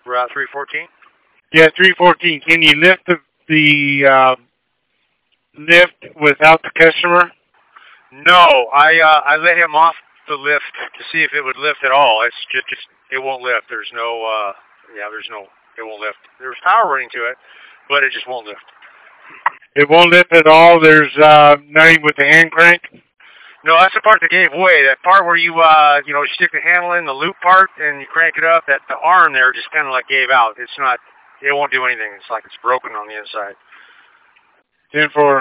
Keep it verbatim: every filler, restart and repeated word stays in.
Route three fourteen? Yeah, three fourteen. Can you lift the, the uh, lift without the customer? No, I uh, I let him off the lift to see if it would lift at all. It's just, just it won't lift. There's no, uh, yeah, there's no, it won't lift. There's power running to it, but it just won't lift. It won't lift at all. There's uh, nothing with the hand crank. No, that's the part that gave way. That part where you, uh, you know, you stick the handle in the loop part and you crank it up. That the arm there just kind of like gave out. It's not. It won't do anything. It's like it's broken on the inside. ten four.